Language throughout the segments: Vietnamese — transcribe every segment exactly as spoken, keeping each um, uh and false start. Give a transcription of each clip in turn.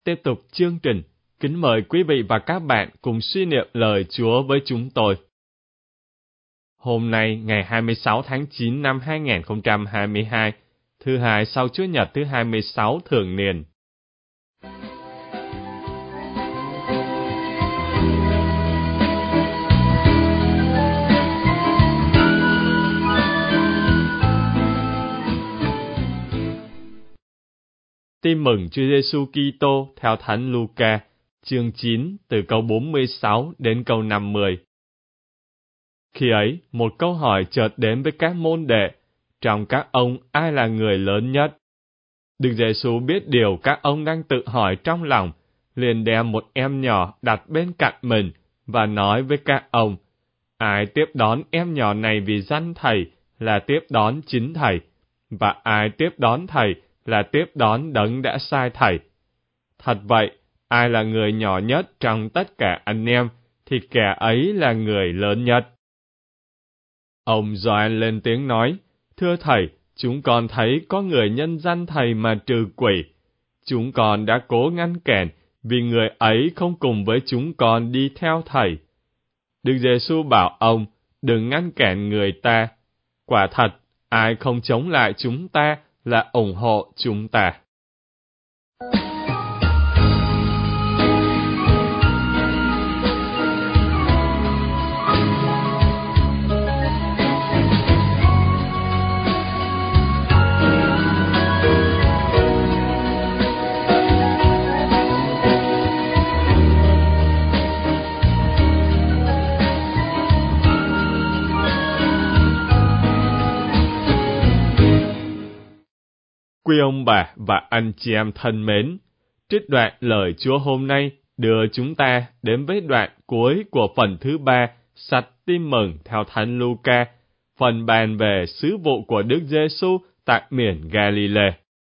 Tiếp tục chương trình, kính mời quý vị và các bạn cùng suy niệm lời Chúa với chúng tôi. Hôm nay, ngày hai mươi sáu tháng chín năm hai nghìn không trăm hai mươi hai, thứ hai sau Chúa Nhật thứ hai mươi sáu thường niên. Tin mừng Chúa Giêsu Kitô theo Thánh Luca, chương chín, từ câu bốn mươi sáu đến câu năm mươi. Khi ấy, một câu hỏi chợt đến với các môn đệ, trong các ông ai là người lớn nhất? Đức Giêsu biết điều các ông đang tự hỏi trong lòng, liền đem một em nhỏ đặt bên cạnh mình và nói với các ông: ai tiếp đón em nhỏ này vì danh Thầy là tiếp đón chính Thầy, và ai tiếp đón Thầy là tiếp đón Đấng đã sai Thầy. Thật vậy, ai là người nhỏ nhất trong tất cả anh em, thì kẻ ấy là người lớn nhất. Ông Gioan lên tiếng nói: Thưa Thầy, chúng con thấy có người nhân danh Thầy mà trừ quỷ. Chúng con đã cố ngăn cản, vì người ấy không cùng với chúng con đi theo Thầy. Đức Giêsu bảo ông: đừng ngăn cản người ta. Quả thật, ai không chống lại chúng ta là ủng hộ chúng ta. Quý ông bà và anh chị em thân mến, trích đoạn lời Chúa hôm nay đưa chúng ta đến với đoạn cuối của phần thứ ba sách Tin mừng theo Thánh Luca, phần bàn về sứ vụ của Đức Giêsu tại miền Galilee.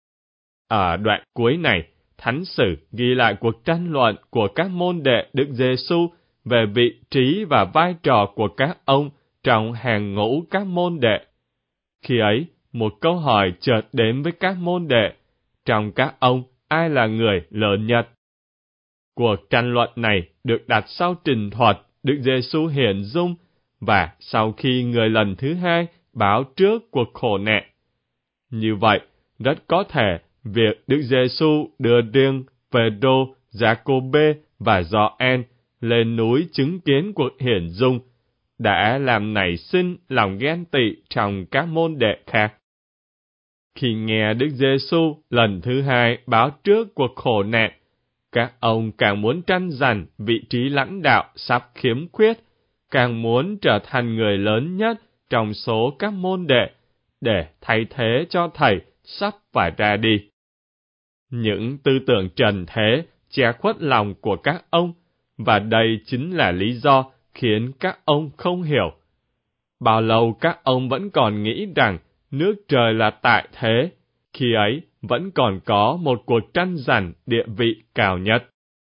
Ở đoạn cuối này, Thánh sử ghi lại cuộc tranh luận của các môn đệ Đức Giêsu về vị trí và vai trò của các ông trong hàng ngũ các môn đệ. Khi ấy, một câu hỏi chợt đến với các môn đệ, trong các ông ai là người lớn nhất? Cuộc tranh luận này được đặt sau trình thuật Đức Giêsu hiển dung và sau khi người lần thứ hai báo trước cuộc khổ nạn. Như vậy, rất có thể việc Đức Giêsu đưa riêng Phêrô, Giacôbê và Gioan lên núi chứng kiến cuộc hiển dung đã làm nảy sinh lòng ghen tị trong các môn đệ khác. Khi nghe Đức Giêsu lần thứ hai báo trước cuộc khổ nạn, các ông càng muốn tranh giành vị trí lãnh đạo sắp khiếm khuyết, càng muốn trở thành người lớn nhất trong số các môn đệ, để thay thế cho Thầy sắp phải ra đi. Những tư tưởng trần thế che khuất lòng của các ông, và đây chính là lý do khiến các ông không hiểu. Bao lâu các ông vẫn còn nghĩ rằng nước trời là tại thế, khi ấy vẫn còn có một cuộc tranh giành địa vị cao nhất.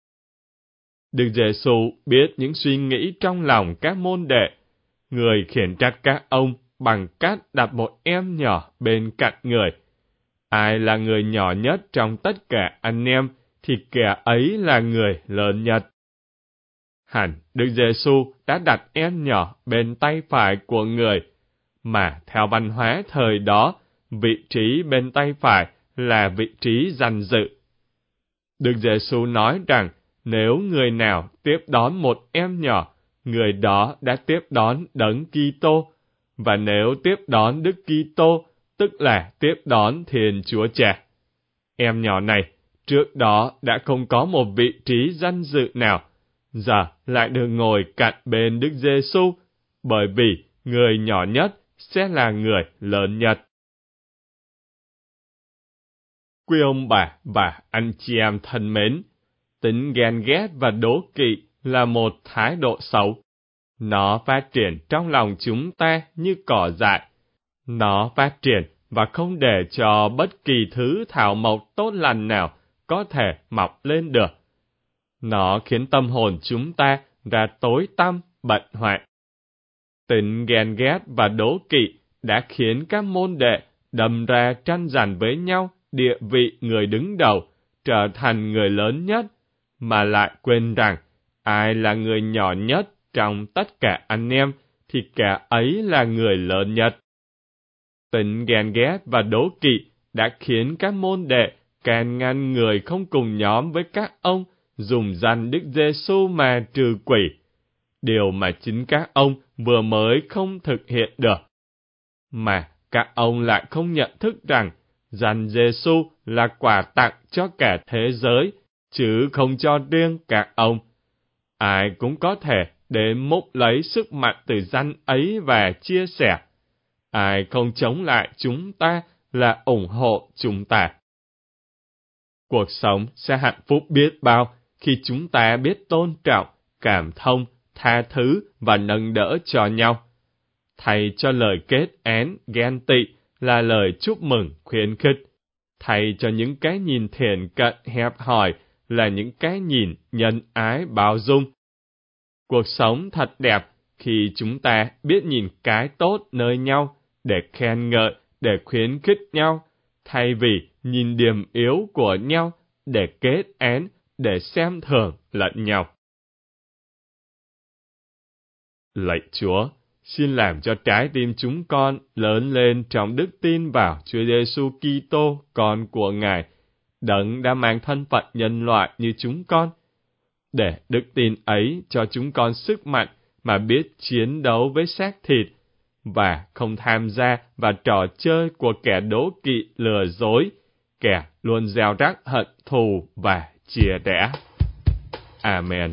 Đức Giêsu biết những suy nghĩ trong lòng các môn đệ, người khiển trách các ông bằng cách đặt một em nhỏ bên cạnh người. Ai là người nhỏ nhất trong tất cả anh em, thì kẻ ấy là người lớn nhất. Hẳn Đức Giêsu đã đặt em nhỏ bên tay phải của người, mà theo văn hóa thời đó, vị trí bên tay phải là vị trí danh dự. Đức Giêsu nói rằng nếu người nào tiếp đón một em nhỏ, người đó đã tiếp đón Đấng Kitô, và nếu tiếp đón Đức Kitô, tức là tiếp đón Thiên Chúa Cha. Em nhỏ này trước đó đã không có một vị trí danh dự nào, giờ lại được ngồi cạnh bên Đức Giêsu, bởi vì người nhỏ nhất sẽ là người lớn nhất. Quý ông bà và anh chị em thân mến, tính ghen ghét và đố kỵ là một thái độ xấu. Nó phát triển trong lòng chúng ta như cỏ dại. Nó phát triển và không để cho bất kỳ thứ thảo mộc tốt lành nào có thể mọc lên được. Nó khiến tâm hồn chúng ta ra tối tăm, bận hoại. Tính ghen ghét và đố kỵ đã khiến các môn đệ đâm ra tranh giành với nhau địa vị người đứng đầu, trở thành người lớn nhất, mà lại quên rằng ai là người nhỏ nhất trong tất cả anh em thì kẻ ấy là người lớn nhất. Tính ghen ghét và đố kỵ đã khiến các môn đệ can ngăn người không cùng nhóm với các ông dùng danh Đức Giêsu mà trừ quỷ, điều mà chính các ông vừa mới không thực hiện được. Mà các ông lại không nhận thức rằng danh Giêsu là quà tặng cho cả thế giới, chứ không cho riêng các ông. Ai cũng có thể đến múc lấy sức mạnh từ danh ấy và chia sẻ. Ai không chống lại chúng ta là ủng hộ chúng ta. Cuộc sống sẽ hạnh phúc biết bao khi chúng ta biết tôn trọng, cảm thông, tha thứ và nâng đỡ cho nhau. Thay cho lời kết án, ghen tị là lời chúc mừng, khuyến khích. Thay cho những cái nhìn thiện cận hẹp hòi là những cái nhìn nhân ái bao dung. Cuộc sống thật đẹp khi chúng ta biết nhìn cái tốt nơi nhau, để khen ngợi, để khuyến khích nhau, thay vì nhìn điểm yếu của nhau, để kết án, để xem thường lẫn nhau. Lạy Chúa, xin làm cho trái tim chúng con lớn lên trong đức tin vào Chúa Giêsu Kitô, con của Ngài, Đấng đã mang thân phận nhân loại như chúng con, để đức tin ấy cho chúng con sức mạnh mà biết chiến đấu với xác thịt, và không tham gia vào trò chơi của kẻ đố kỵ lừa dối, kẻ luôn gieo rắc hận thù và chia rẽ. Amen.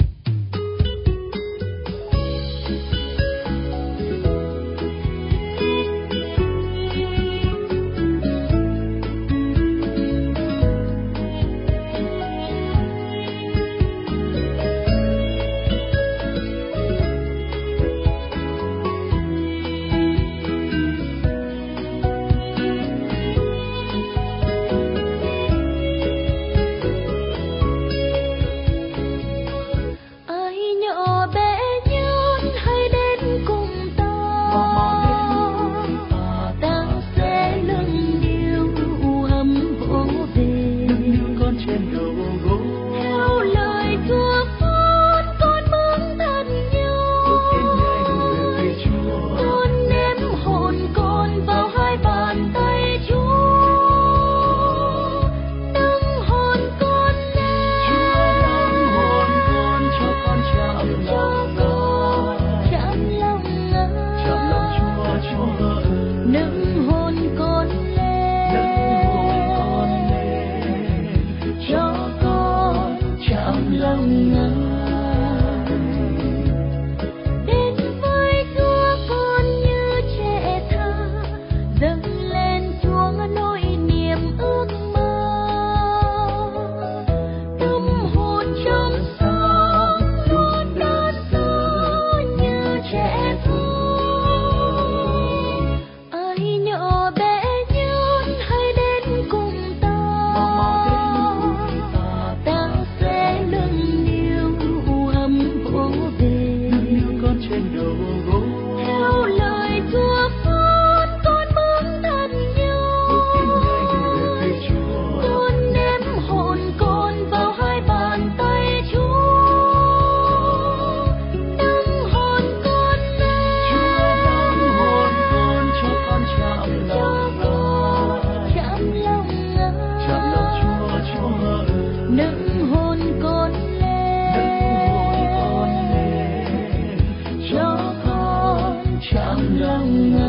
Lòng